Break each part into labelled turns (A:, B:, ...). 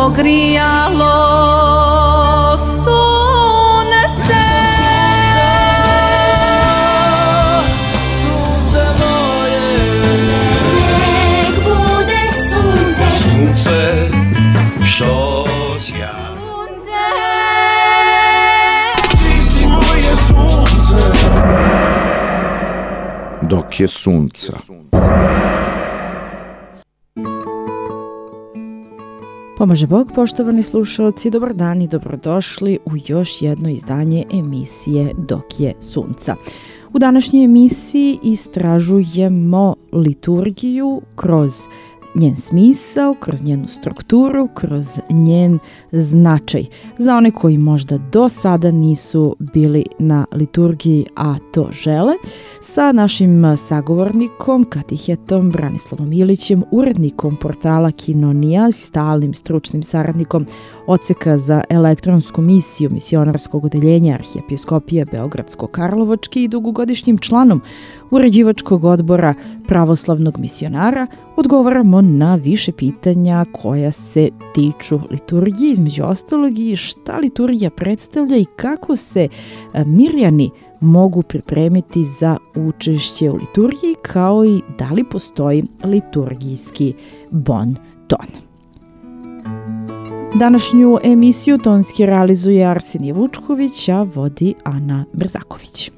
A: ogrijalo sunce.
B: Sunce moje,
C: nek bude sunce,
B: sunce što sja. Ti si moje sunce.
D: Dok je sunca.
E: Pomaže Bog, poštovani slušalci, dobar dan i dobrodošli u još jedno izdanje emisije Dok je sunca. U današnjoj emisiji istražujemo liturgiju kroz njen smisao, kroz njenu strukturu, kroz njen značaj. Za one koji možda do sada nisu bili na liturgiji, a to žele, sa našim sagovornikom, katehetom Branislavom Ilićem, urednikom portala Kinonija, stalnim stručnim saradnikom Odseka za elektronsku misiju misionarskog odeljenja Arhijepiskopije Beogradsko-Karlovačke i dugogodišnjim članom uređivačkog odbora pravoslavnog misionara, odgovaramo na više pitanja koja se tiču liturgije, između ostalog i šta liturgija predstavlja i kako se Mirjani mogu pripremiti za učešće u liturgiji, kao i da li postoji liturgijski bon ton. Današnju emisiju tonski realizuje Arsenije Vučković, a vodi Ana Brzaković.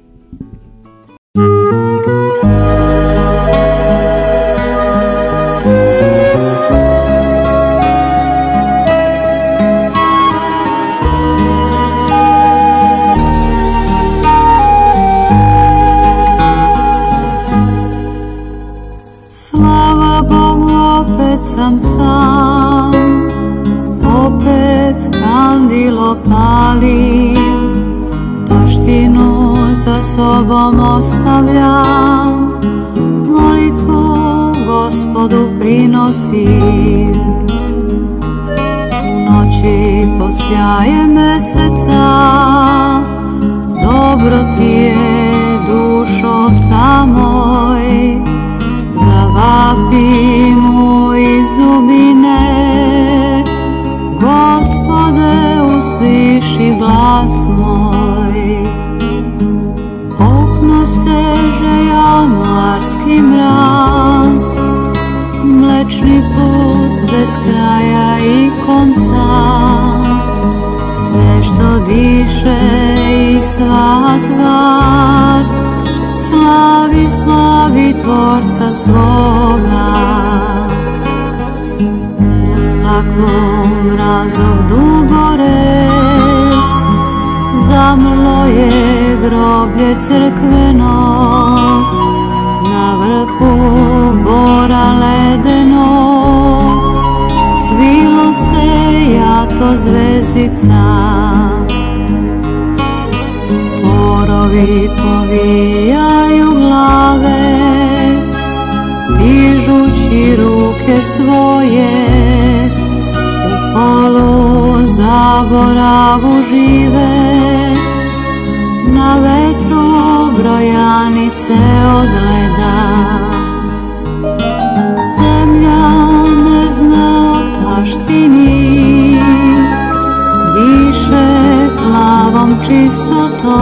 F: Slava Bogu, opet sam sam, opet kandilo palim, taštinu za sobom ostavljam, molitvu Gospodu prinosim. U noći pod sjajem meseca, dobro ti je dušo samoj, zavapim mu iz dubine, Gospode, usliši glas moj. Okno steže januarski mraz, mlečni put bez kraja i konca, sve što diše i sva tvar, slavi, slavi Tvorca svoga. Na staklu mrazov dugorez, zamrlo je groblje crkveno, na vrhu bora ledeno, svilo se jato zvezdica. Borovi povijaju glave, dižući ruke svoje, u polu zaboravu žive, na vetru brojanice odgleda. Zemlja ne zna o taštini, diše plavom čistotom,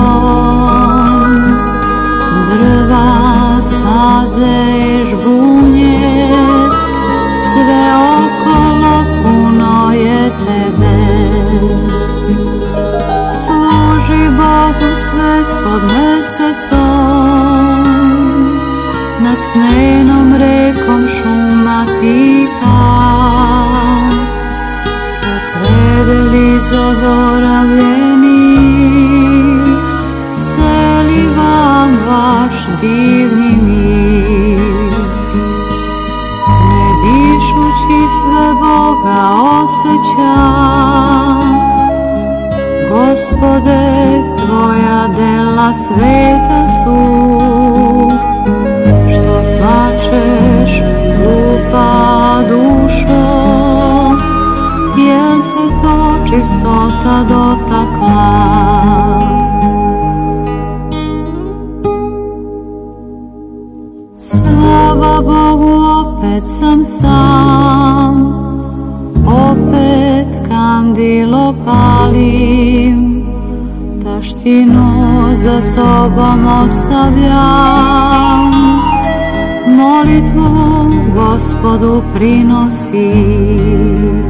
F: drva, staze i žbunje, sve okolo puno je tebe. Služi Bogu svet pod mesecom, nad snenom rekom šuma tiha, predeli zaboravljeni, celi vam vaš divni mir. Ne dišući sve Boga osjećam, Gospode, tvoja dela sveta su, što plačeš, glupa dušo, jel te to čistota dotakla? Slava Bogu, opet sam sam, opet palim, taštinu za sobom ostavljam, molitvu Gospodu prinosim.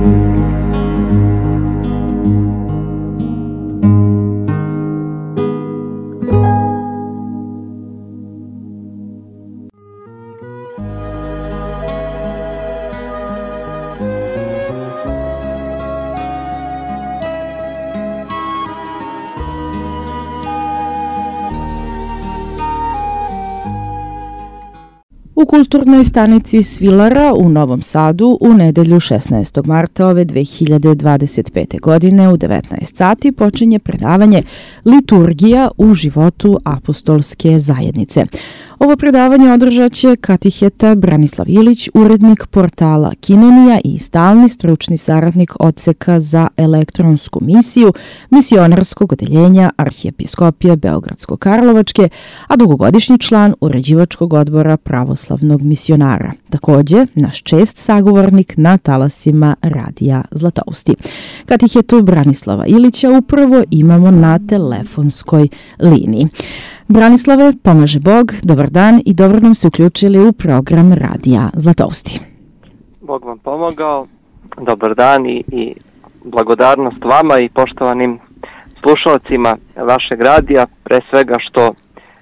E: U kulturnoj stanici Svilara u Novom Sadu u nedelju 16. marta ove 2025. godine u 19 sati počinje predavanje Liturgija u životu apostolske zajednice. Ovo predavanje održat će katiheta Branislav Ilić, urednik portala Kinonija i stalni stručni saradnik odseka za elektronsku misiju misionarskog odeljenja Arhijepiskopije Beogradsko-Karlovačke, a dugogodišnji član uređivačkog odbora pravoslavnog misionara. Također, naš čest sagovornik na talasima Radija Zlatousti. Katihetu Branislava Ilića upravo imamo na telefonskoj liniji. Branislave, pomaže Bog, dobar dan i dobro nam se uključili u program Radija Zlatousti.
A: Bog vam pomogao, dobar dan i blagodarnost vama i poštovanim slušalcima vašeg radija, pre svega što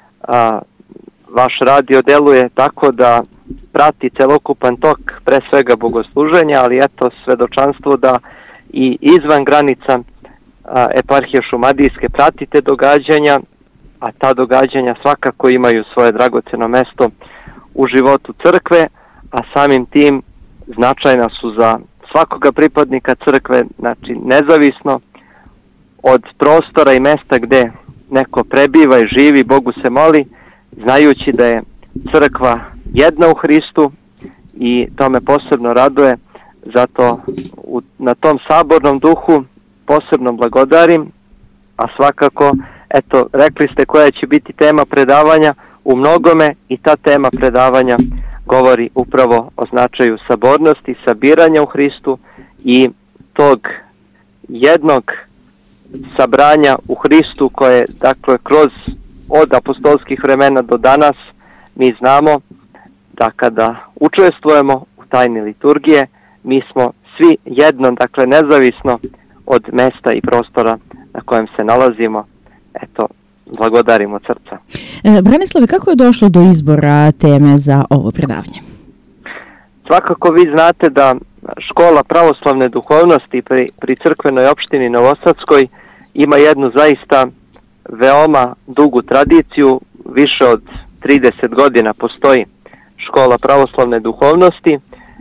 A: vaš radio deluje tako da prati celokupan tok pre svega bogosluženja, ali eto svedočanstvo da i izvan granica eparhije Šumadijske pratite događanja, a ta događanja svakako imaju svoje dragoceno mesto u životu crkve, a samim tim značajna su za svakoga pripadnika crkve, znači nezavisno od prostora i mesta gde neko prebiva i živi, Bogu se moli, znajući da je crkva jedna u Hristu i to me posebno raduje, zato na tom sabornom duhu posebno blagodarim, a svakako, eto, rekli ste koja će biti tema predavanja u mnogome i ta tema predavanja govori upravo o značaju sabornosti, sabiranja u Hristu i tog jednog sabranja u Hristu koje, dakle, od apostolskih vremena do danas mi znamo da kada učestvujemo u tajni liturgije, mi smo svi jedno, dakle, nezavisno od mesta i prostora na kojem se nalazimo. Eto, blagodarimo od srca.
E: Branislave, kako je došlo do izbora teme za ovo predavanje?
A: Svakako vi znate da škola pravoslavne duhovnosti pri crkvenoj opštini Novosadskoj ima jednu zaista veoma dugu tradiciju, više od 30 godina postoji škola pravoslavne duhovnosti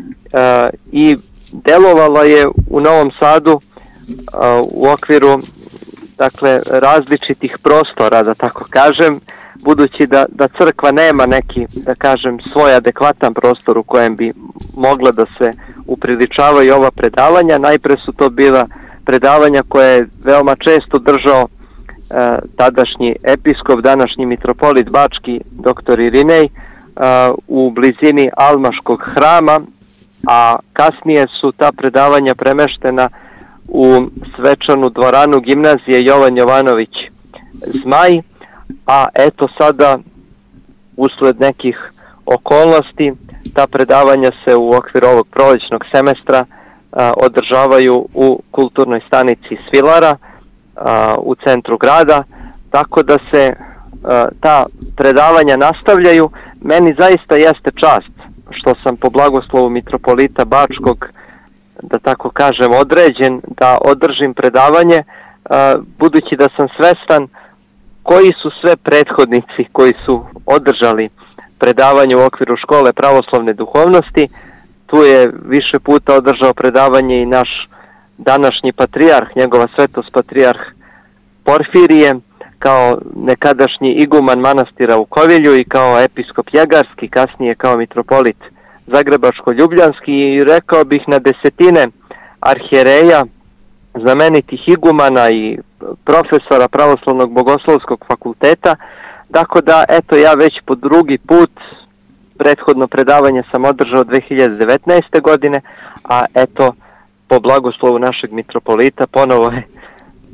A: i delovala je u Novom Sadu u okviru, dakle, različitih prostora, da tako kažem, budući da crkva nema neki, da kažem, svoj adekvatan prostor u kojem bi mogla da se upriličavaju ova predavanja. Najpre su to bila predavanja koje je veoma često držao tadašnji episkop, današnji mitropolit Bački, dr. Irinej, u blizini Almaškog hrama, a kasnije su ta predavanja premeštena u svečanu dvoranu gimnazije Jovan Jovanović Zmaj, a eto sada usled nekih okolnosti ta predavanja se u okviru ovog prolećnog semestra održavaju u kulturnoj stanici Svilara u centru grada, tako da se ta predavanja nastavljaju. Meni zaista jeste čast što sam po blagoslovu mitropolita Bačkog, da tako kažem, određen da održim predavanje, budući da sam svestan koji su sve prethodnici koji su održali predavanje u okviru škole pravoslavne duhovnosti. Tu je više puta održao predavanje i naš današnji patrijarh, njegova svetost patrijarh Porfirije, kao nekadašnji iguman manastira u Kovilju i kao episkop Jegarski, kasnije kao mitropolit Zagrebačko-Ljubljanski, i rekao bih na desetine arhijereja, znamenitih igumana i profesora Pravoslavnog bogoslovskog fakulteta. Tako da, eto, ja već po drugi put, prethodno predavanje sam održao 2019. godine, a eto, po blagoslovu našeg mitropolita ponovo je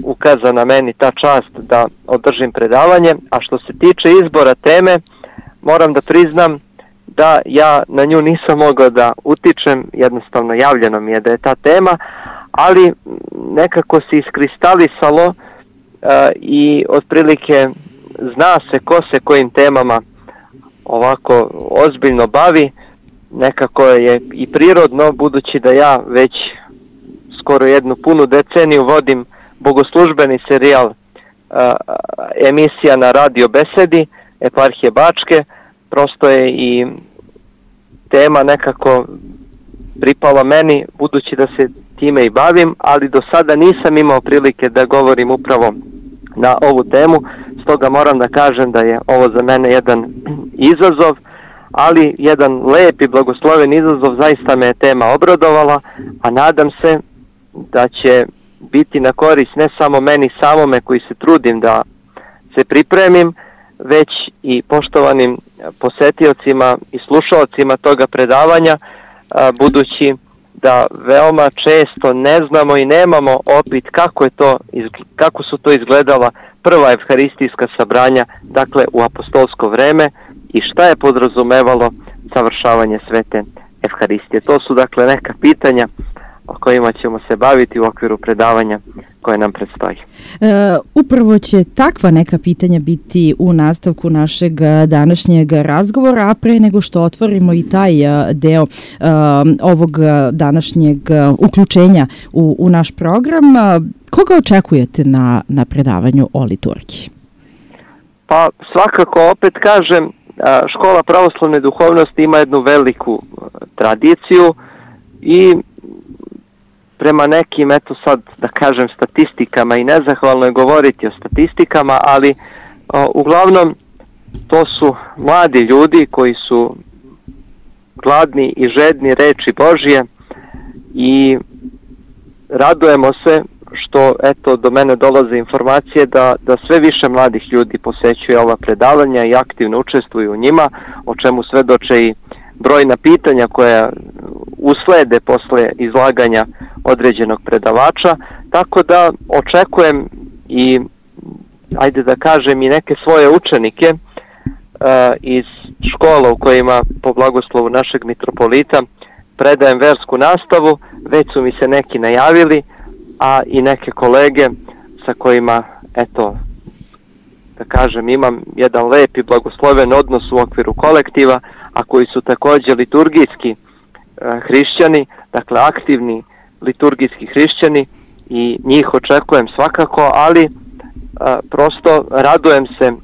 A: ukazana meni ta čast da održim predavanje, a što se tiče izbora teme, moram da priznam da ja na nju nisam mogao da utičem, jednostavno javljeno mi je da je ta tema, ali nekako se iskristalisalo i otprilike zna se ko se kojim temama ovako ozbiljno bavi, nekako je i prirodno, budući da ja već skoro jednu punu deceniju vodim bogoslužbeni serijal emisija na Radio Besedi Eparhije Bačke, prosto je i tema nekako pripala meni, budući da se time i bavim, ali do sada nisam imao prilike da govorim upravo na ovu temu, stoga moram da kažem da je ovo za mene jedan izazov, ali jedan lep i blagosloven izazov, zaista me je tema obradovala, a nadam se da će biti na korist ne samo meni samome koji se trudim da se pripremim, već i poštovanim posetiocima i slušalcima toga predavanja, budući da veoma često ne znamo i nemamo opit kako su to izgledala prva evharistijska sabranja, dakle u apostolsko vreme, i šta je podrazumevalo savršavanje svete evharistije. To su dakle neka pitanja o kojima ćemo se baviti u okviru predavanja koje nam predstoji.
E: Upravo će takva neka pitanja biti u nastavku našeg današnjeg razgovora, a pre nego što otvorimo i taj deo ovog današnjeg uključenja u naš program, koga očekujete na predavanju o liturgiji?
A: Pa svakako, opet kažem, škola pravoslavne duhovnosti ima jednu veliku tradiciju i prema nekim, eto sad da kažem, statistikama, i nezahvalno je govoriti o statistikama, ali uglavnom to su mladi ljudi koji su gladni i žedni reči Božje i radujemo se što, eto, do mene dolaze informacije da sve više mladih ljudi posećuje ova predavanja i aktivno učestvuju u njima, o čemu svedoče i brojna pitanja koja uslede posle izlaganja određenog predavača, tako da očekujem i, ajde da kažem, i neke svoje učenike iz škola u kojima po blagoslovu našeg mitropolita predajem versku nastavu, već su mi se neki najavili, a i neke kolege sa kojima, eto, da kažem, imam jedan lep i blagosloven odnos u okviru kolektiva, a koji su također liturgijski hrišćani, dakle aktivni liturgijski hrišćani, i njih očekujem svakako, ali prosto radujem se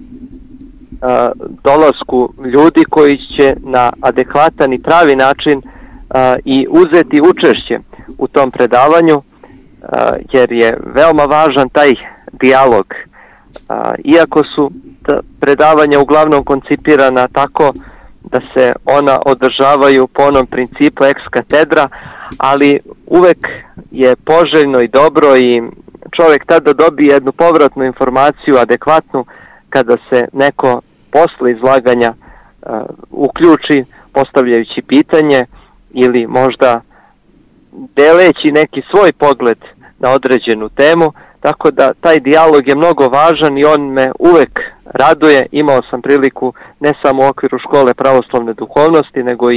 A: dolasku ljudi koji će na adekvatan i pravi način i uzeti učešće u tom predavanju, jer je veoma važan taj dijalog. Iako su predavanja uglavnom koncipirana tako da se ona održavaju po onom principu ex katedra, ali uvek je poželjno i dobro i čovjek tada dobije jednu povratnu informaciju adekvatnu kada se neko posle izlaganja uključi postavljajući pitanje ili možda deleći neki svoj pogled na određenu temu, tako da taj dijalog je mnogo važan i on me uvek raduje. Imao sam priliku ne samo u okviru škole pravoslavne duhovnosti, nego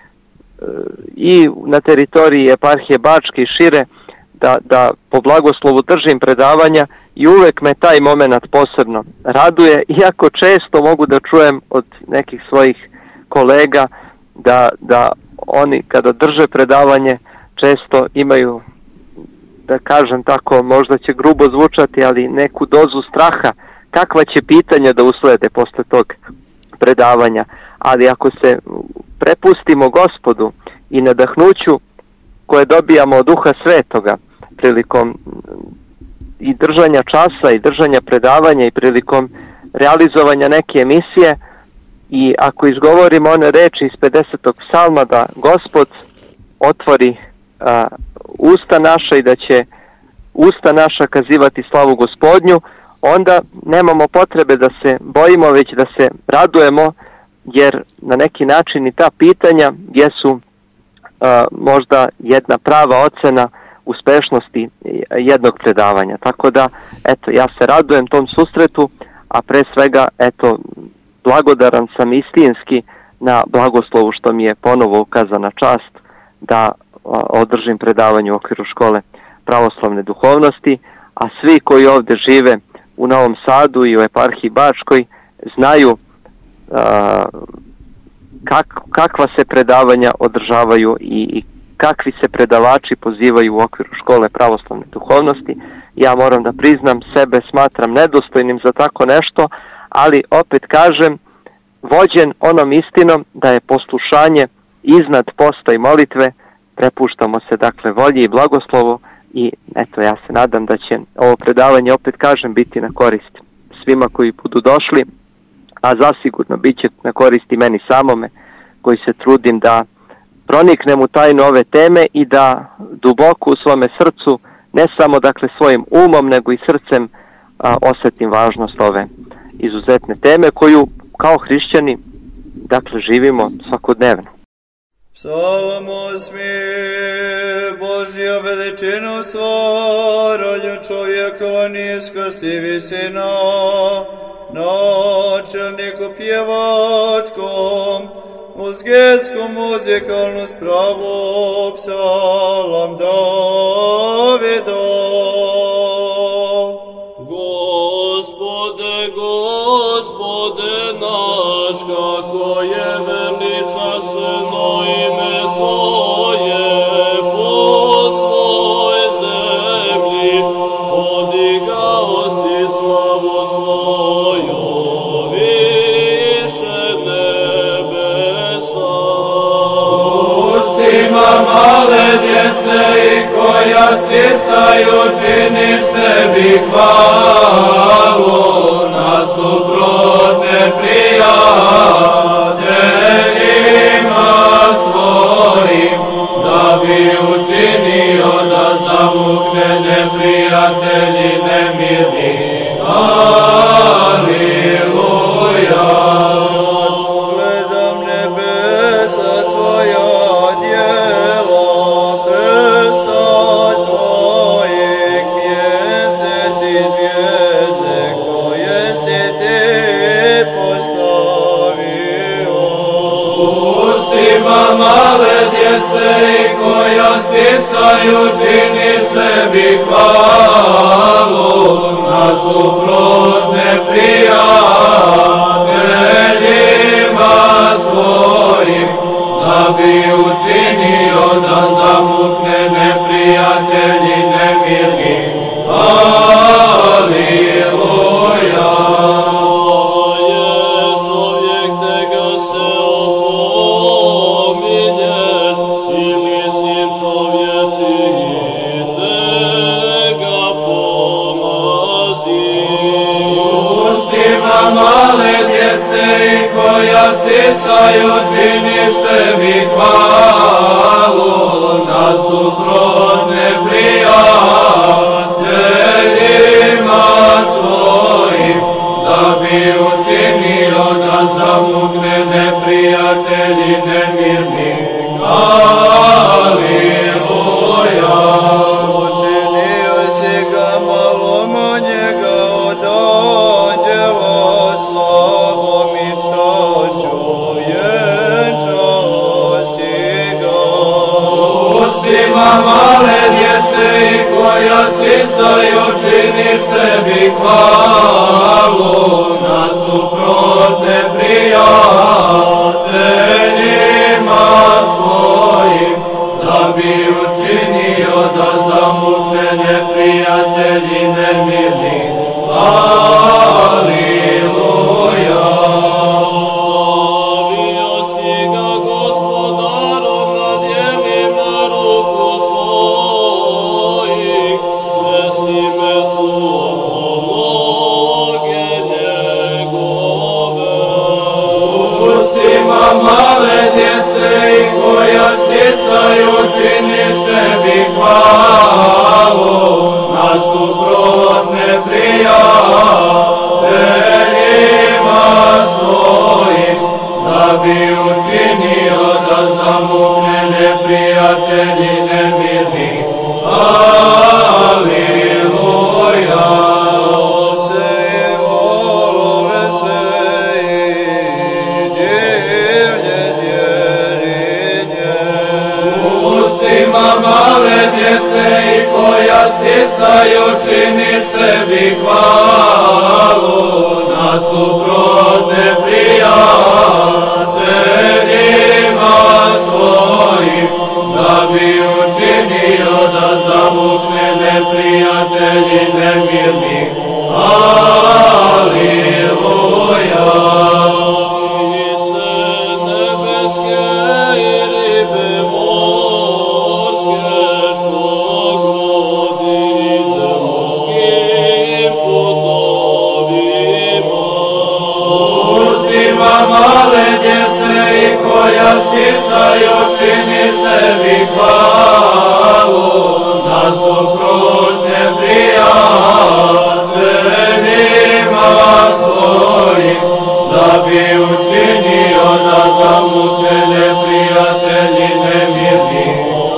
A: i na teritoriji Eparhije Bačke i šire da po blagoslovu držim predavanja i uvek me taj moment posebno raduje, iako često mogu da čujem od nekih svojih kolega da oni kada drže predavanje često imaju, da kažem tako, možda će grubo zvučati, ali neku dozu straha kakva će pitanja da uslede posle tog predavanja. Ali ako se prepustimo Gospodu i nadahnuću koje dobijamo od Duha Svetoga prilikom i držanja časa i držanja predavanja i prilikom realizovanja neke emisije, i ako izgovorimo one reči iz 50. psalma da Gospod otvori usta naša i da će usta naša kazivati slavu Gospodnju, onda nemamo potrebe da se bojimo, već da se radujemo, jer na neki način i ta pitanja jesu možda jedna prava ocena uspešnosti jednog predavanja. Tako da, eto, ja se radujem tom susretu, a pre svega, eto, blagodaran sam istinski na blagoslovu što mi je ponovo ukazana čast da održim predavanje u okviru škole pravoslavne duhovnosti, a svi koji ovdje žive u Novom Sadu i u eparhiji Bačkoj znaju kakva se predavanja održavaju i kakvi se predavači pozivaju u okviru škole pravoslavne duhovnosti. Ja moram da priznam, sebe smatram nedostojnim za tako nešto, ali opet kažem, vođen onom istinom da je poslušanje iznad posta i molitve, prepuštamo se dakle volji i blagoslovu i eto, ja se nadam da će ovo predavanje, opet kažem, biti na korist svima koji budu došli, a zasigurno bit će na korist i meni samome koji se trudim da proniknem u tajnu ove teme i da duboko u svome srcu, ne samo dakle svojim umom nego i srcem osjetim važnost ove izuzetne teme koju kao hrišćani dakle živimo svakodnevno.
G: Psalm 8. Božja veličinu stvaranju čovjekova niska si visina, načelniku pjevačkom, uz getsku muzikalnu spravu, psalam Davidov.
B: Gospode, Gospode naš, kako je veličasno ime Tvoje po svoj zemlji, podigao si slavu svoju više nebesa.
G: Ustima male djece i koja sisaju, činiš sebi hvalu, nasuprot neprijateljima svojim, da bi učinio da zamukne neprijatelji nemirni. Aleluja. Pogledam nebesa Tvoja djela, prsta Tvojeg, mjesec i zvijezde koje si Ti postavio. Ustima male djece i koja sisaju, činiš sebi hvalu, nasuprot neprijateljima svojim, da bi učinio da zamukne neprijatelji nemirni. Aleluja.
B: Čovjek te ga se opominješ, ili sin čovječi te ga pomaziš.
G: Ustima male djece i koja sisaju, činiš sebi hvalu, nasuprot neprijateljima svojim, da bi učinio da zamukne neprijatelji nemirni. Aleluja. Učinio si ga malomanje od anđela, slavom i čašću vjenčao si ga. Ustima male djece i koja sisaju, činiš sebi hvalu, nasuprot neprijateljima svojim, da bi učinio da zamukne neprijatelji nemirni. Aleluja.
B: Slavio si ga Gospodarom na djelima ruku svojih, sve si metodologe njegove.
G: Ustima male djece i koja sisaju, činiš sebi hvalu, nasuprot neprijateljima sisaju činiš sebi hvalu, nasuprot neprijateljima svojim, da bi učinio da zamukne neprijatelji nemirni. Aleluja.
B: Ptice nebeske i ribe morske, što godite morskim putovima.
G: Ustima male djece i koja sisaju čini sebi hvalu, nasuprot neprijateljima svojim, da bi učinio da zamutne neprijatelji nemirni.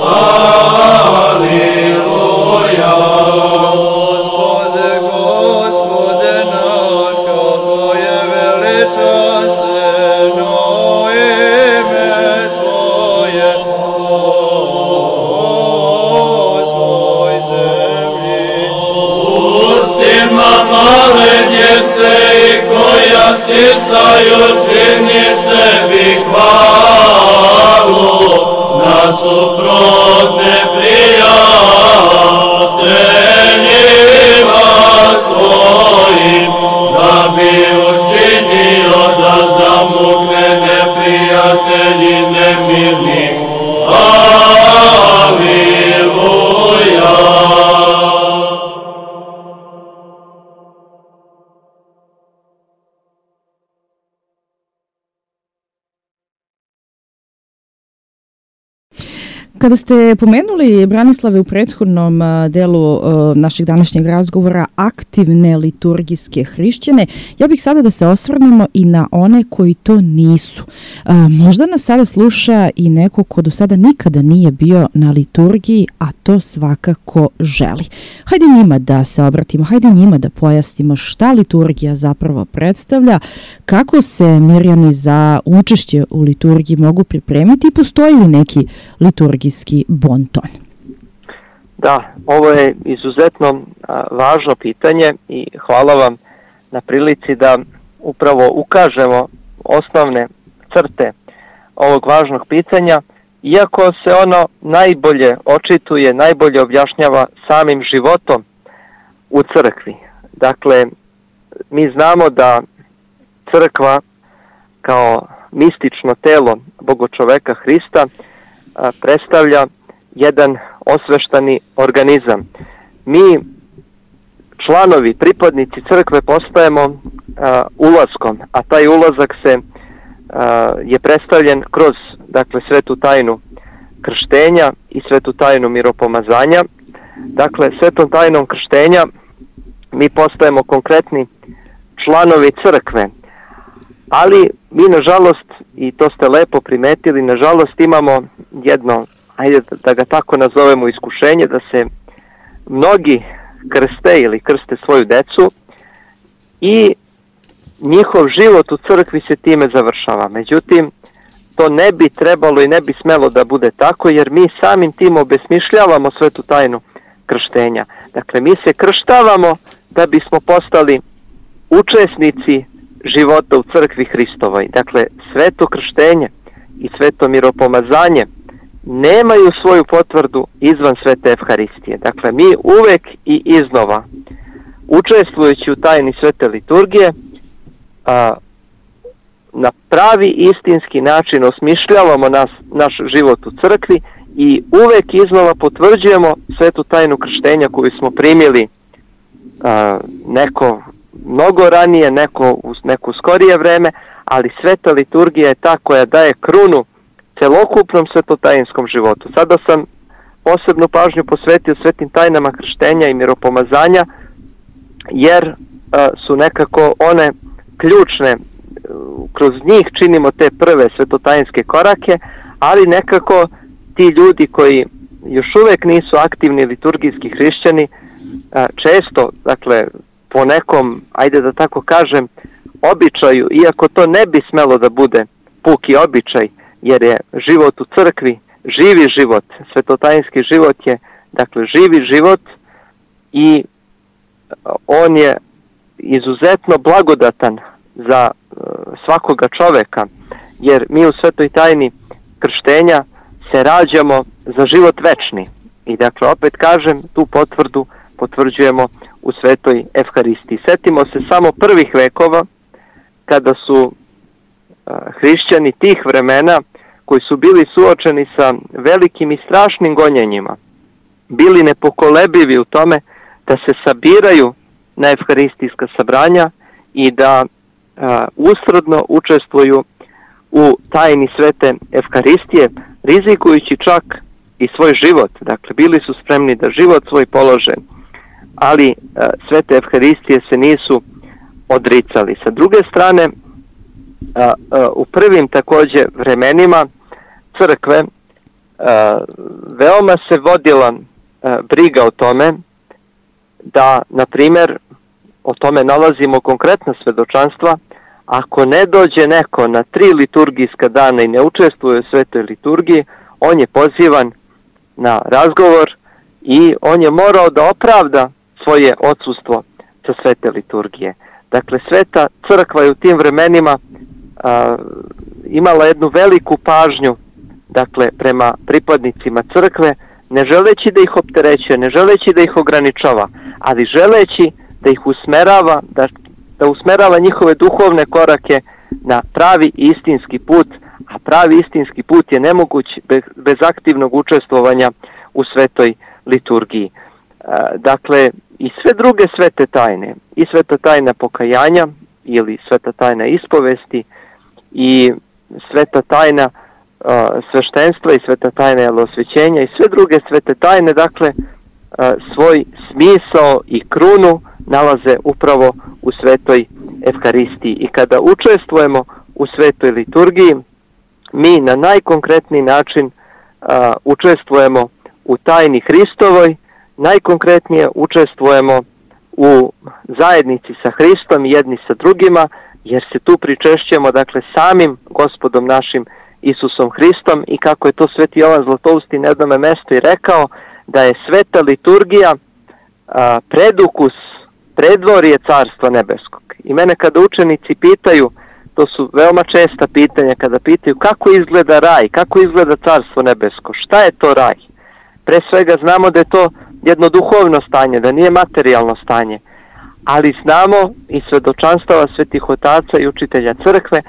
G: Aleluja.
B: Gospode, Gospode naš, kako je veličanstveno ime Tvoje o svoj zemlji.
G: Ustima male djece i koja sisaju čini sebi hvalu, nasuprot neprijateljima svojim, da bi učinio da zamukne neprijatelji nemirni. Aleluja.
E: Kada ste pomenuli, Branislave, u prethodnom delu našeg današnjeg razgovora aktivne liturgijske hrišćane, ja bih sada da se osvrnemo i na one koji to nisu. Možda nas sada sluša i neko ko do sada nikada nije bio na liturgiji, a to svakako želi. Hajde njima da se obratimo, hajde njima da pojasnimo šta liturgija zapravo predstavlja, kako se Mirjani za učešće u liturgiji mogu pripremiti i postoji li neki liturgijski bonton?
A: Da, ovo je izuzetno važno pitanje i hvala vam na prilici da upravo ukažemo osnovne crte ovog važnog pitanja, iako se ono najbolje očituje, najbolje objašnjava samim životom u crkvi. Dakle, mi znamo da crkva kao mistično telo Bogočoveka Hrista predstavlja jedan osveštani organizam. Mi, članovi, pripadnici crkve, postajemo ulaskom, a taj ulazak je predstavljen kroz, dakle, svetu tajnu krštenja i svetu tajnu miropomazanja. Dakle, svetom tajnom krštenja mi postajemo konkretni članovi crkve, ali mi, nažalost, i to ste lepo primetili, nažalost imamo jedno, ajde da ga tako nazovemo, iskušenje, da se mnogi krste ili krste svoju decu i njihov život u crkvi se time završava. Međutim, to ne bi trebalo i ne bi smelo da bude tako, jer mi samim tim obesmišljavamo svetu tajnu krštenja. Dakle, mi se krštavamo da bismo postali učesnici života u crkvi Hristovoj. Dakle, sveto krštenje i sveto miropomazanje nemaju svoju potvrdu izvan svete Evharistije. Dakle, mi uvek i iznova, učestvujući u tajni svete liturgije, na pravi istinski način osmišljavamo naš život u crkvi i uvek iznova potvrđujemo svetu tajnu krštenja koju smo primili neko mnogo ranije, neko skorije vreme, ali sveta liturgija je ta koja daje krunu celokupnom svetotajinskom životu. Sada sam posebnu pažnju posvetio svetim tajnama krštenja i miropomazanja, jer su nekako one ključne, kroz njih činimo te prve svetotajinske korake, ali nekako ti ljudi koji još uvek nisu aktivni liturgijski hrišćani, često, dakle, po nekom, ajde da tako kažem, običaju, iako to ne bi smelo da bude puki običaj, jer je život u crkvi živi život, svetotajinski život je, dakle, živi život i on je izuzetno blagodatan za svakoga čoveka, jer mi u svetoj tajni krštenja se rađamo za život večni. I dakle, opet kažem, tu potvrdu potvrđujemo u svetoj Evharistiji. Setimo se samo prvih vekova, kada su hrišćani tih vremena, koji su bili suočeni sa velikim i strašnim gonjenjima, bili nepokolebivi u tome da se sabiraju na evharistijska sabranja i da usredno učestvuju u tajni svete Evharistije, rizikujući čak i svoj život. Dakle, bili su spremni da život svoj polože, ali svete Evharistije se nisu odricali. Sa druge strane, u prvim takođe vremenima crkve veoma se vodila briga o tome da, na primjer, o tome nalazimo konkretna svedočanstva, ako ne dođe neko na 3 liturgijska dana i ne učestvuje u svetoj liturgiji, on je pozivan na razgovor i on je morao da opravda svoje odsustvo sa svete liturgije. Dakle, sveta crkva je u tim vremenima imala jednu veliku pažnju, dakle, prema pripadnicima crkve, ne želeći da ih opterećuje, ne želeći da ih ograničava, ali želeći da ih usmerava, da usmerava njihove duhovne korake na pravi istinski put, a pravi istinski put je nemoguć bez aktivnog učestvovanja u svetoj liturgiji. Dakle, i sve druge svete tajne, i sveta tajna pokajanja ili sveta tajna ispovesti i sveta tajna sveštenstva i sveta tajna jelosvećenja i sve druge svete tajne, dakle, svoj smisao i krunu nalaze upravo u svetoj Evharistiji. I kada učestvujemo u svetoj liturgiji, mi na najkonkretniji način učestvujemo u tajni Hristovoj, najkonkretnije učestvujemo u zajednici sa Hristom i jedni sa drugima, jer se tu pričešćujemo, dakle, samim Gospodom našim Isusom Hristom, i kako je to sveti Jovan Zlatousti na jednome mestu i rekao, da je sveta liturgija predukus, predvorje Carstva nebeskog. I mene kada učenici pitaju, to su veoma česta pitanja, kada pitaju kako izgleda raj, kako izgleda Carstvo nebesko, šta je to raj? Pre svega znamo da je to jedno duhovno stanje, da nije materijalno stanje, ali znamo i svedočanstava svetih otaca i učitelja crkve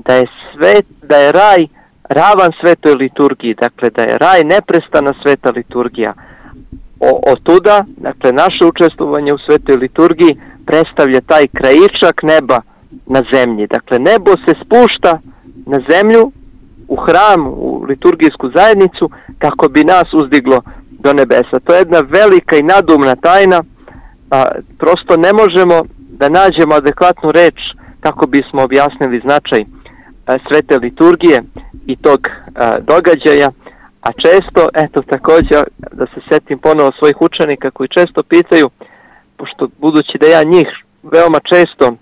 A: da je raj ravan svetoj liturgiji, dakle da je raj neprestana sveta liturgija. Otuda, dakle, naše učestvovanje u svetoj liturgiji predstavlja taj krajičak neba na zemlji. Dakle, nebo se spušta na zemlju, u hram, u liturgijsku zajednicu, kako bi nas uzdiglo do nebesa. To je jedna velika i nadumna tajna, prosto ne možemo da nađemo adekvatnu reč kako bismo objasnili značaj svete liturgije i tog događaja, a često, eto također, da se setim ponovo svojih učenika koji često pitaju, pošto budući da ja njih veoma često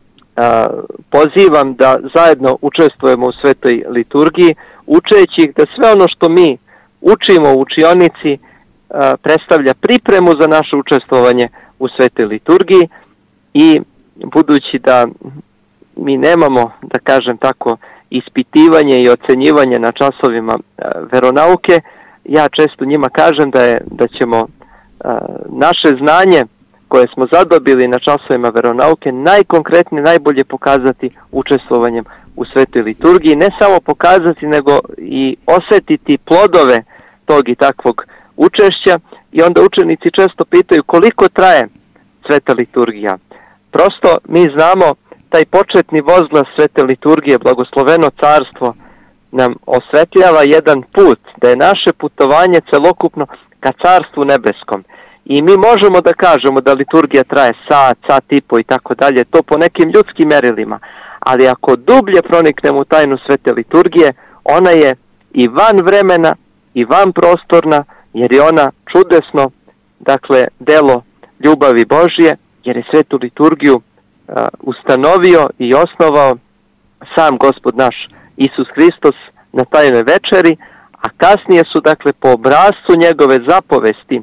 A: pozivam da zajedno učestvujemo u svetoj liturgiji, učeći ih da sve ono što mi učimo u učionici predstavlja pripremu za naše učestvovanje u svetoj liturgiji, i budući da mi nemamo, da kažem tako, ispitivanje i ocenjivanje na časovima veronauke, ja često njima kažem da ćemo naše znanje koje smo zadobili na časovima veronauke najkonkretnije, najbolje pokazati učestvovanjem u svetoj liturgiji, ne samo pokazati, nego i osetiti plodove tog i takvog učešća. I onda učenici često pitaju koliko traje sveta liturgija. Prosto mi znamo taj početni vozglas svete liturgije, blagosloveno carstvo, nam osvetljava jedan put, da je naše putovanje celokupno ka carstvu nebeskom. I mi možemo da kažemo da liturgija traje sat i po i tako dalje, to po nekim ljudskim merilima, ali ako dublje proniknemo u tajnu svete liturgije, ona je i van vremena i van prostorna, jer je ona čudesno, dakle, delo ljubavi Božje, jer je svetu liturgiju ustanovio i osnovao sam Gospod naš Isus Hristos na tajnoj večeri, a kasnije su, dakle, po obrascu njegove zapovesti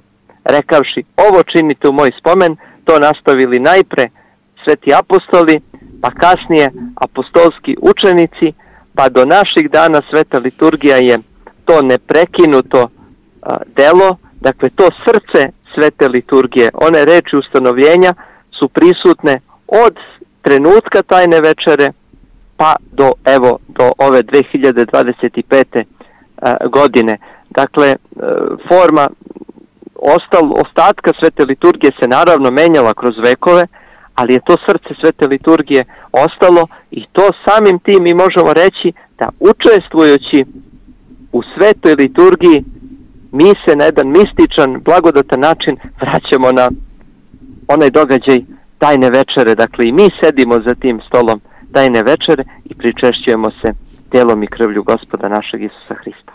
A: rekavši ovo činite u moj spomen, to nastavili najpre sveti apostoli, pa kasnije apostolski učenici, pa do naših dana sveta liturgija je to neprekinuto delo, dakle to srce svete liturgije. One reči ustanovljenja su prisutne od trenutka tajne večere pa do ove 2025. godine. Dakle, forma ostatka svete liturgije se naravno menjala kroz vekove, ali je to srce svete liturgije ostalo i to samim tim mi možemo reći da učestvujući u svetoj liturgiji mi se na jedan mističan, blagodatan način vraćamo na onaj događaj tajne večere. Dakle, i mi sedimo za tim stolom tajne večere i pričešćujemo se tijelom i krvlju Gospoda našeg Isusa Hrista.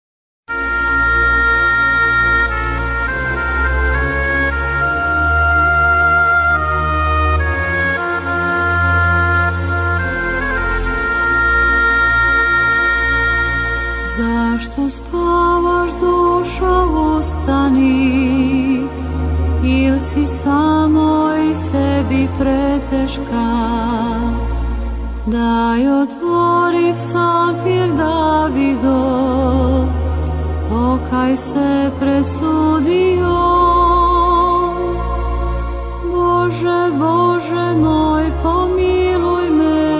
F: Zašto spavaš, dušo, ustani, il si samoj sebi preteška? Daj otvori psaltir Davidov, pokaj se pred sudijom. Bože, Bože moj, pomiluj me,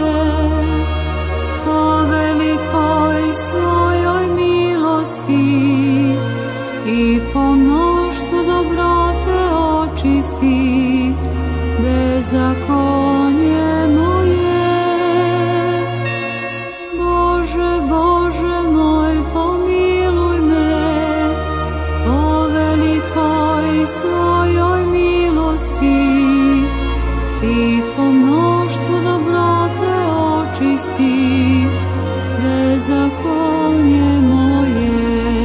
F: po velikoj svojoj milosti i po mnoštvu dobrote očisti bezakonje moje. Bože, Bože moj, pomiluj me, po velikoj svojoj milosti i po mnoštvu dobrote očisti bezakonje moje.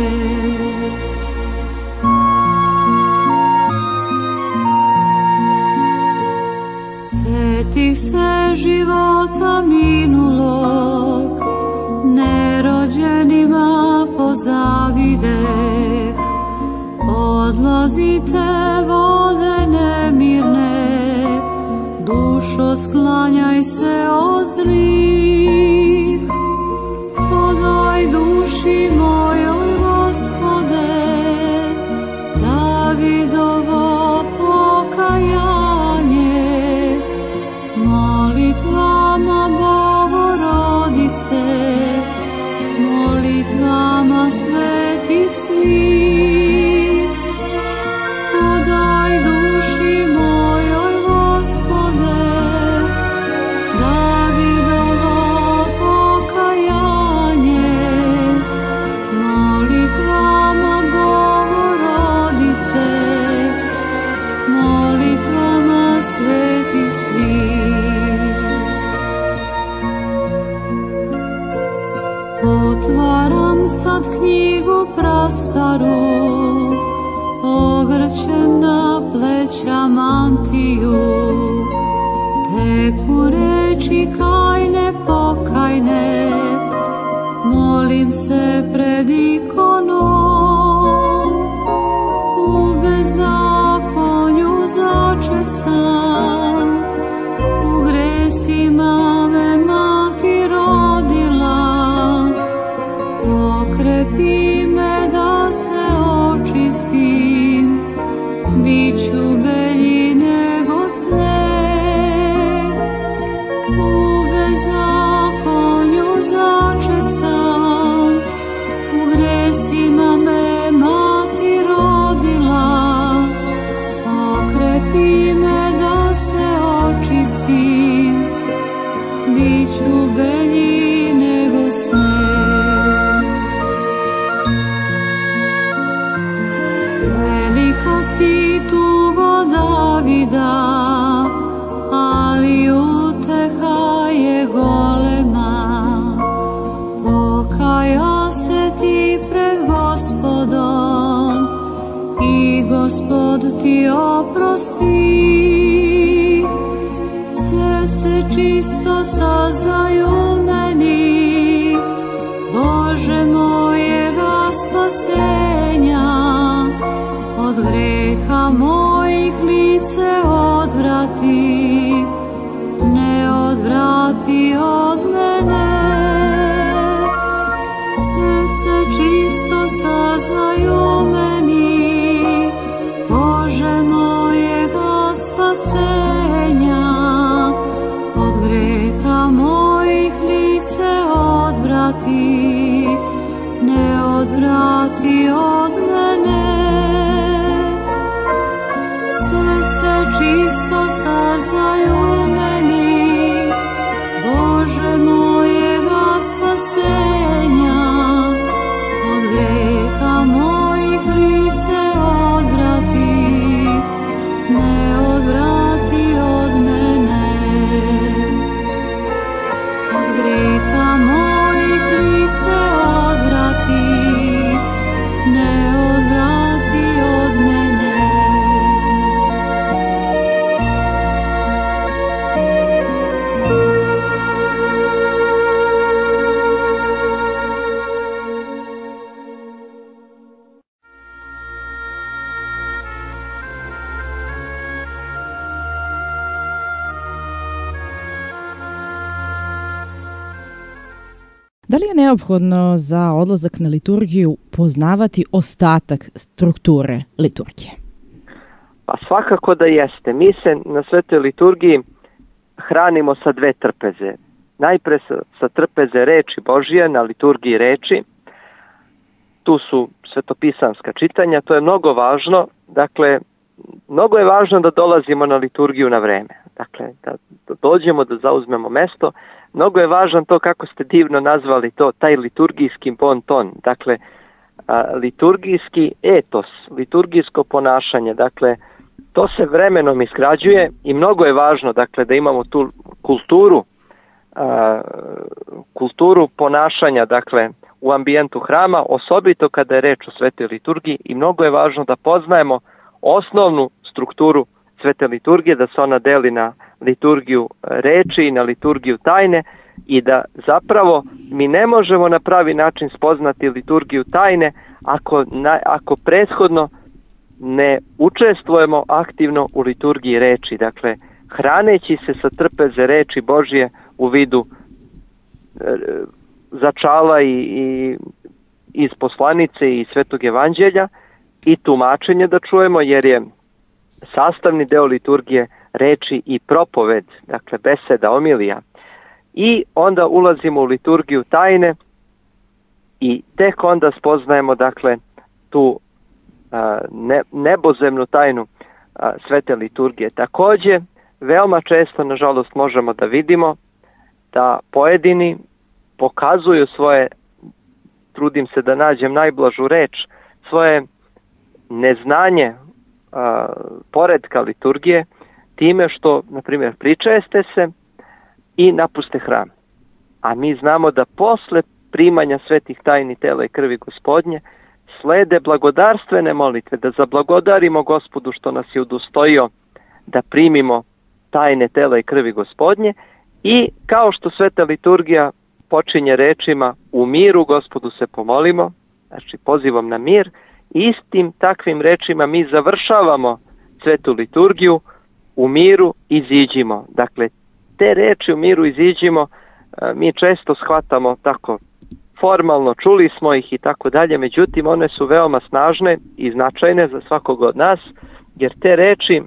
F: Setih se života minulog, nerođenima pozavideh. Odlazite vode nemirne, dušo sklanjaj se od zlih. Podaj duši mojoj, Gospode, Davidovo pokajanje. Molitvama Bogorodice, molitvama svetih svih. Podaj duši mojoj, Gospode, Davidovo pokajanje. Molitvama Bogorodice, molitvama svetih svih. Otvaram sad knjigu prastaru, ogrćem na pleća mantiju. Teku reči kajne, pokajne, molim se pred ikonom. U bezakonju začet sam, u gresima me mati rodila. Okrepi me da se očistim, biću belji nego sneg. U bezakonju začet sam, u gresima me mati rodila. Okrepi me da se očistim, biću belji nego sneg. Velika si tugo Davida, ali uteha je golema. Pokaja se ti pred Gospodom i Gospod ti oprosti. Srce čisto sazdaj u meni, Bože mojega spasenja. Od greha mojih lice odvrati, ne odvrati od mene. Srce čisto saznaj o meni, Bože mojega spasenja. Od greha mojih lice odvrati, ne odvrati od mene. Srce čisto saznaj o meni, Bože mojega spasenja. Od greha mojih lice odvrati, ne odvrati od mene. Od greha mojih lice odvrati, ne odvrati od mene.
E: Da li je neophodno za odlazak na liturgiju poznavati ostatak strukture liturgije?
A: Pa svakako da jeste. Mi se na svetoj liturgiji hranimo sa dve trpeze. Najpre sa trpeze reči Božije, na liturgiji reči. Tu su svetopisamska čitanja, to je mnogo važno. Dakle, mnogo je važno da dolazimo na liturgiju na vreme. Dakle, da dođemo, da zauzmemo mesto. Mnogo je važan to, kako ste divno nazvali to, taj liturgijski bonton. Dakle, liturgijski etos, liturgijsko ponašanje. Dakle, to se vremenom izgrađuje i mnogo je važno, dakle, da imamo tu kulturu ponašanja, dakle, u ambijentu hrama, osobito kada je reč o svetoj liturgiji, i mnogo je važno da poznajemo osnovnu strukturu svete liturgije, da se ona deli na liturgiju reči i na liturgiju tajne, i da zapravo mi ne možemo na pravi način spoznati liturgiju tajne ako prethodno ne učestvujemo aktivno u liturgiji reči. Dakle, hraneći se sa trpeze reči Božje u vidu začala i iz poslanice i svetog evanđelja i tumačenje da čujemo, jer je sastavni deo liturgije reči i propoved, dakle beseda, omilija. I onda ulazimo u liturgiju tajne i tek onda spoznajemo, dakle, tu nebozemnu tajnu svete liturgije. Takođe, veoma često, nažalost, možemo da vidimo da pojedini pokazuju svoje, trudim se da nađem najblažu reč, svoje neznanje poredka liturgije time što, na primjer, pričeste se i napuste hram. A mi znamo da posle primanja svetih tajni tela i krvi Gospodnje slede blagodarstvene molitve, da zablagodarimo Gospodu što nas je udostojio da primimo tajne tela i krvi Gospodnje, i kao što sveta liturgija počinje rečima u miru Gospodu se pomolimo, znači pozivom na mir, istim takvim rečima mi završavamo svetu liturgiju u miru iziđimo. Dakle, te reči u miru iziđimo mi često shvatamo tako formalno, čuli smo ih i tako dalje, međutim one su veoma snažne i značajne za svakog od nas, jer te reči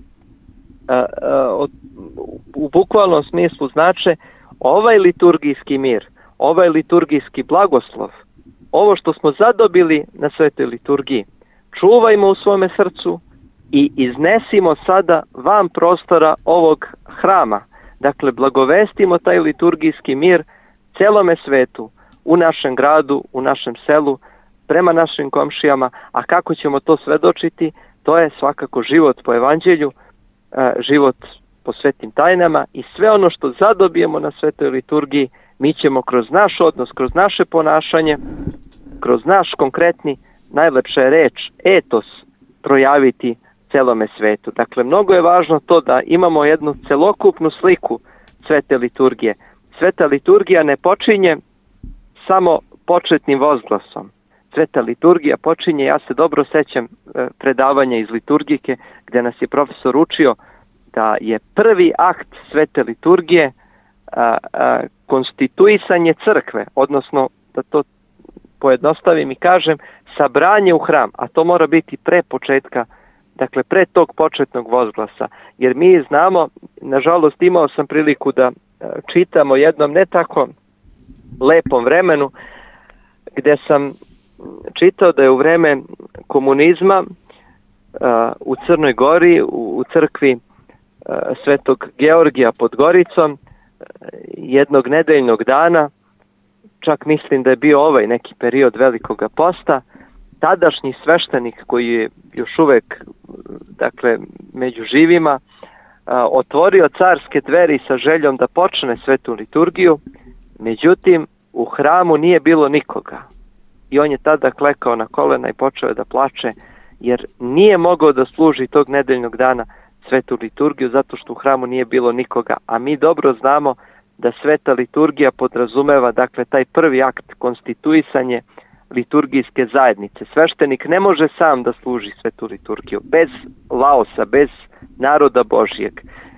A: u bukvalnom smislu znače ovaj liturgijski mir, ovaj liturgijski blagoslov, ovo što smo zadobili na svetoj liturgiji, čuvajmo u svome srcu i iznesimo sada van prostora ovog hrama. Dakle, blagovestimo taj liturgijski mir celome svetu, u našem gradu, u našem selu, prema našim komšijama. A kako ćemo to svedočiti? To je svakako život po evanđelju, život po svetim tajnama, i sve ono što zadobijemo na svetoj liturgiji mi ćemo kroz naš odnos, kroz naše ponašanje, kroz naš konkretni, najlepša je reč, etos, projaviti celome svetu. Dakle, mnogo je važno to da imamo jednu celokupnu sliku svete liturgije. Sveta liturgija ne počinje samo početnim vozglasom. Sveta liturgija počinje, ja se dobro sećam predavanja iz liturgike gdje nas je profesor učio da je prvi akt svete liturgije konstituisanje crkve, odnosno da to pojednostavim i kažem, sabranje u hram, a to mora biti pre početka, dakle pre tog početnog vozglasa, jer mi znamo, nažalost imao sam priliku da čitam o jednom ne tako lepom vremenu, gdje sam čitao da je u vreme komunizma u Crnoj Gori, u crkvi Svetog Georgija pod Goricom, jednog nedeljnog dana, čak mislim da je bio ovaj neki period Velikoga posta, tadašnji sveštenik koji je još uvek, dakle, među živima, otvorio carske dveri sa željom da počne svetu liturgiju, međutim u hramu nije bilo nikoga. I on je tada klekao na kolena i počeo da plače, jer nije mogao da služi tog nedeljnog dana svetu liturgiju zato što u hramu nije bilo nikoga. A mi dobro znamo da sveta liturgija podrazumeva, dakle, taj prvi akt, konstituisanje liturgijske zajednice. Sveštenik ne može sam da služi svetu liturgiju, bez laosa, bez naroda Božijeg.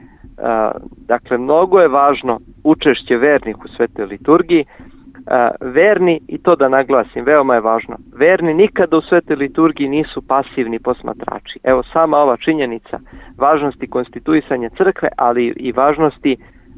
A: Dakle, mnogo je važno učešće vernih u svetoj liturgiji. Verni, i to da naglasim, veoma je važno, verni nikada u svetoj liturgiji nisu pasivni posmatrači. Evo, sama ova činjenica važnosti konstituisanja crkve, ali i važnosti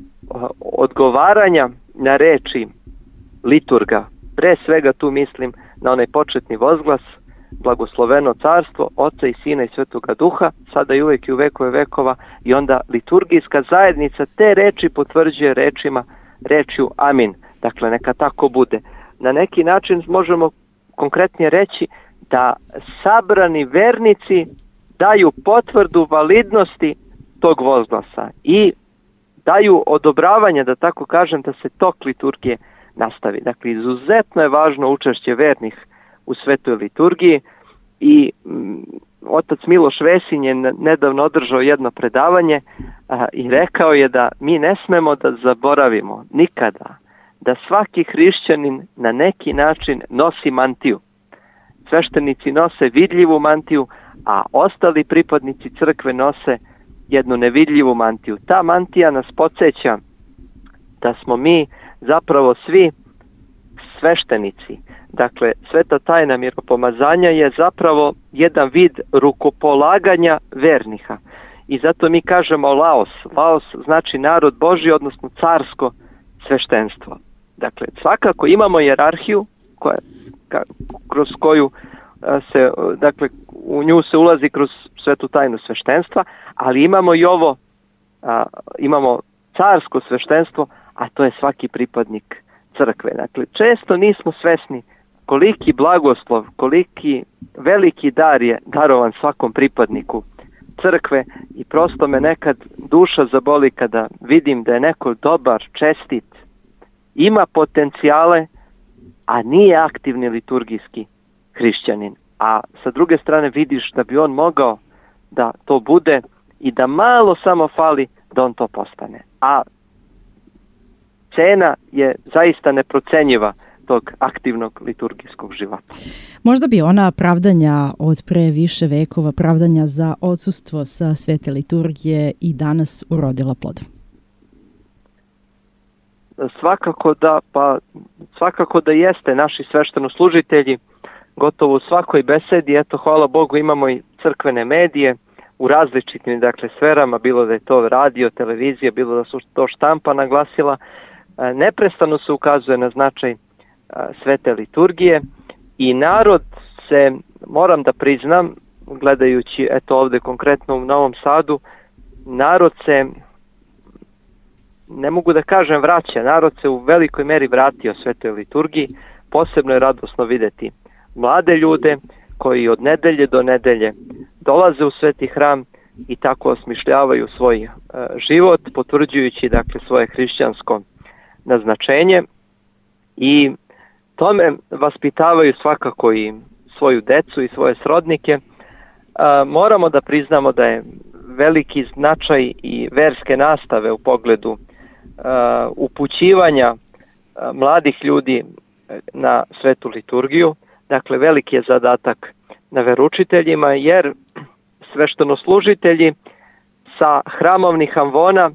A: odgovaranja na reči liturga. Pre svega tu mislim na onaj početni vozglas, blagosloveno carstvo, Oca i Sina i Svetoga Duha, sada i uvek i u vekove vekova, i onda liturgijska zajednica te reči potvrđuje rečju amin. Dakle, neka tako bude. Na neki način možemo konkretnije reći da sabrani vernici daju potvrdu validnosti tog vozglasa i daju odobravanje, da tako kažem, da se tok liturgije nastavi. Dakle, izuzetno je važno učešće vernih u svetoj liturgiji i otac Miloš Vesin je nedavno održao jedno predavanje i rekao je da mi ne smemo da zaboravimo nikada da svaki hrišćanin na neki način nosi mantiju. Sveštenici nose vidljivu mantiju, a ostali pripadnici crkve nose jednu nevidljivu mantiju. Ta mantija nas podsjeća da smo mi zapravo svi sveštenici. Dakle, sveta tajna miropomazanja je zapravo jedan vid rukopolaganja verniha. I zato mi kažemo laos. Laos znači narod Božji, odnosno carsko sveštenstvo. Dakle, svakako imamo hijerarhiju kroz koju se, dakle, u nju se ulazi kroz svetu tajnu sveštenstva, ali imamo i ovo, imamo carsko sveštenstvo, a to je svaki pripadnik crkve. Dakle, često nismo svesni koliki blagoslov, koliki veliki dar je darovan svakom pripadniku crkve i prosto me nekad duša zaboli kada vidim da je neko dobar, čestit, ima potencijale, a nije aktivni liturgijski hrišćanin. A sa druge strane vidiš da bi on mogao da to bude i da malo samo fali da on to postane. A cena je zaista neprocenjiva tog aktivnog liturgijskog života.
E: Možda bi ona pravdanja od pre više vekova, pravdanja za odsustvo sa svete liturgije i danas urodila plodom.
A: Svakako da jeste. Naši sveštenoslужitelji gotovo u svakoj besedi, eto, hvala Bogu, imamo i crkvene medije u različitim, dakle, sferama, bilo da je to radio, televizija, bilo da su to štampana glasila, neprestano se ukazuje na značaj svete liturgije i narod se, moram da priznam, gledajući eto ovdje konkretno u Novom Sadu, narod se, ne mogu da kažem vraća, narod se u velikoj meri vratio svetoj liturgiji. Posebno je radosno vidjeti mlade ljude koji od nedelje do nedelje dolaze u sveti hram i tako osmišljavaju svoj život, potvrđujući, dakle, svoje hrišćansko naznačenje i tome vaspitavaju svakako i svoju decu i svoje srodnike. Moramo da priznamo da je veliki značaj i verske nastave u pogledu upućivanja mladih ljudi na svetu liturgiju. Dakle, veliki je zadatak na veroučiteljima, jer sveštenoslužitelji sa hramovnih ambona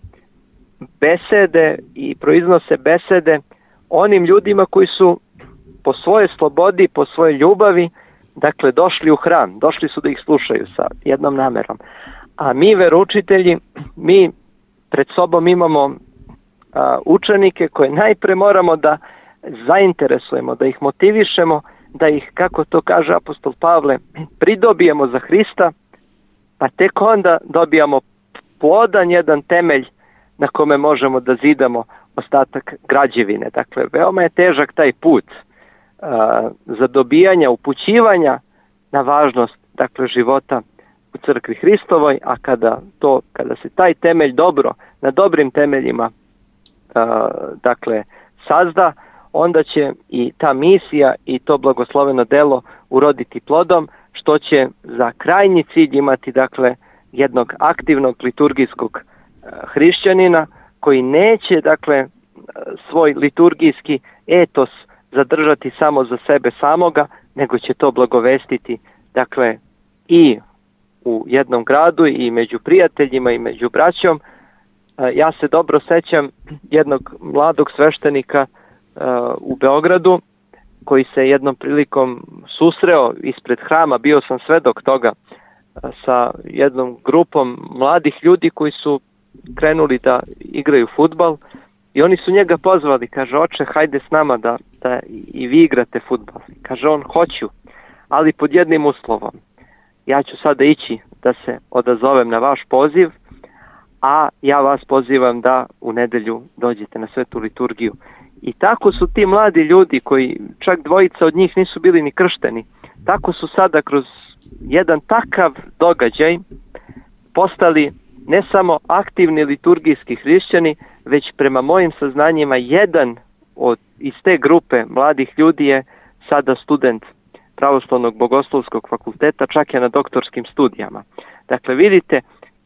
A: besede i proiznose besede onim ljudima koji su po svojoj slobodi, po svojoj ljubavi, dakle, došli u hram, došli su da ih slušaju sa jednom namerom. A mi, veroučitelji, mi pred sobom imamo učenike koje najpre moramo da zainteresujemo, da ih motivišemo, da ih, kako to kaže apostol Pavle, pridobijemo za Hrista, pa tek onda dobijamo plodan jedan temelj na kome možemo da zidamo ostatak građevine. Dakle, veoma je težak taj put za dobijanja, upućivanja na važnost, dakle, života u crkvi Hristovoj, a kada se taj temelj dobro, na dobrim temeljima dakle, sazda, onda će i ta misija i to blagosloveno delo uroditi plodom, što će za krajnji cilj imati, dakle, jednog aktivnog liturgijskog hrišćanina koji neće, dakle, svoj liturgijski etos zadržati samo za sebe samoga, nego će to blagovestiti, dakle, i u jednom gradu i među prijateljima i među braćom. Ja se dobro sećam jednog mladog sveštenika u Beogradu koji se jednom prilikom susreo ispred hrama, bio sam svedok toga, sa jednom grupom mladih ljudi koji su krenuli da igraju fudbal i oni su njega pozvali, kaže, oče, hajde s nama da i vi igrate fudbal. Kaže on, hoću, ali pod jednim uslovom. Ja ću sada ići da se odazovem na vaš poziv, a ja vas pozivam da u nedelju dođete na svetu liturgiju. I tako su ti mladi ljudi, koji čak dvojica od njih nisu bili ni kršteni, tako su sada kroz jedan takav događaj postali ne samo aktivni liturgijski hrišćani, već prema mojim saznanjima jedan iz te grupe mladih ljudi je sada student Pravoslavnog bogoslovskog fakulteta, čak je na doktorskim studijama. Dakle, vidite,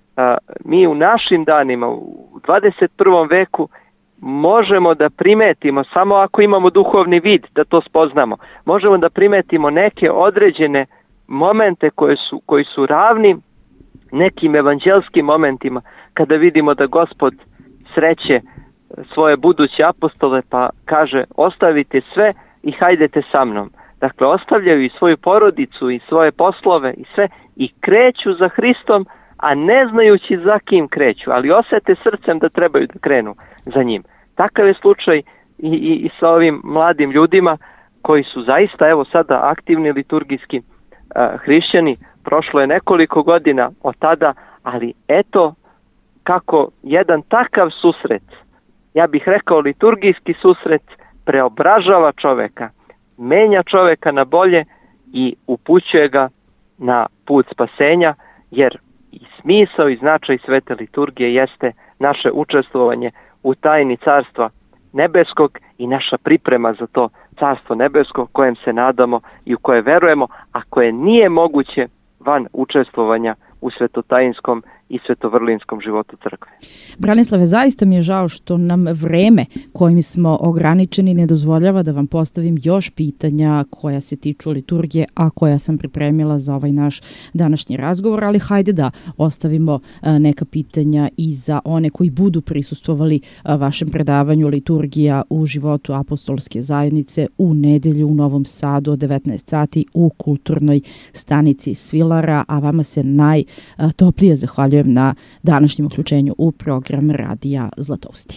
A: mi u našim danima, u 21. veku, možemo da primetimo, samo ako imamo duhovni vid da to spoznamo, možemo da primetimo neke određene momente koji su ravni nekim evanđelskim momentima, kada vidimo da Gospod sreće svoje buduće apostole pa kaže, ostavite sve i hajdete sa mnom. Dakle, ostavljaju i svoju porodicu i svoje poslove i sve i kreću za Hristom, a ne znajući za kim kreću, ali osete srcem da trebaju da krenu za njim. Takav je slučaj i sa ovim mladim ljudima koji su zaista, evo sada, aktivni liturgijski hrišćani. Prošlo je nekoliko godina od tada, ali eto kako jedan takav susret, ja bih rekao liturgijski susret, preobražava čoveka, menja čoveka na bolje i upućuje ga na put spasenja, jer i smisao i značaj svete liturgije jeste naše učestvovanje u tajni Carstva nebeskog i naša priprema za to Carstvo nebesko kojem se nadamo i u koje verujemo, a koje nije moguće van učestvovanja u svetotajinskom i svetovrlinskom životu crkve.
E: Branislave, zaista mi je žao što nam vreme kojim smo ograničeni ne dozvoljava da vam postavim još pitanja koja se tiču liturgije, a koja sam pripremila za ovaj naš današnji razgovor, ali hajde da ostavimo neka pitanja i za one koji budu prisustvovali vašem predavanju Liturgija u životu apostolske zajednice u nedelju u Novom Sadu od 19 sati u kulturnoj stanici Svilara, a vama se najtoplije zahvaljujem na današnjem uključenju u program Radija Zlatousti.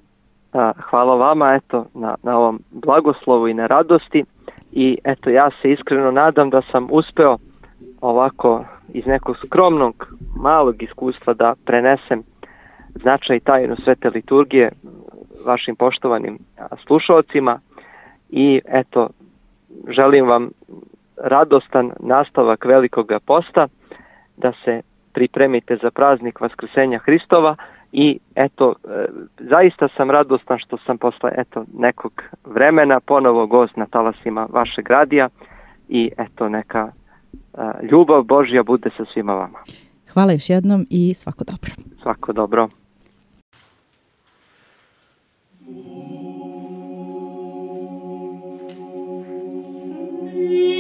A: Hvala vama na ovom blagoslovu i na radosti i eto, ja se iskreno nadam da sam uspeo ovako iz nekog skromnog malog iskustva da prenesem značaj i tajnu svete liturgije vašim poštovanim slušalcima i eto, želim vam radostan nastavak Velikoga posta, da se pripremite za praznik Vaskrsenja Hristova i eto, zaista sam radostan što sam posle nekog vremena ponovo gost na talasima vašeg radija i eto, neka ljubav Božja bude sa svima vama.
E: Hvala još jednom i svako dobro.
A: Svako dobro.
C: Yeah.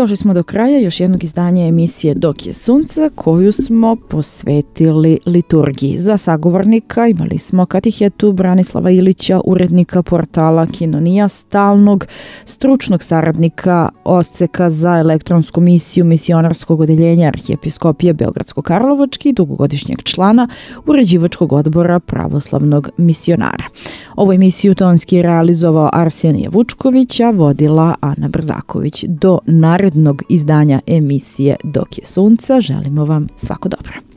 E: Došli smo do kraja još jednog izdanja emisije Dok je sunce, koju smo posvetili liturgiji. Za sagovornika imali smo katehetu Branislava Ilića, urednika portala Kinonija, stalnog stručnog saradnika Odseka za elektronsku misiju misionarskog odeljenja Arhijepiskopije Beogradsko-Karlovački i dugogodišnjeg člana uređivačkog odbora pravoslavnog misionara. Ovu emisiju tonski realizovao Arsenije Vučković, a vodila Ana Brzaković. Do narednog izdanja emisije Dok je sunca želimo vam svako dobro.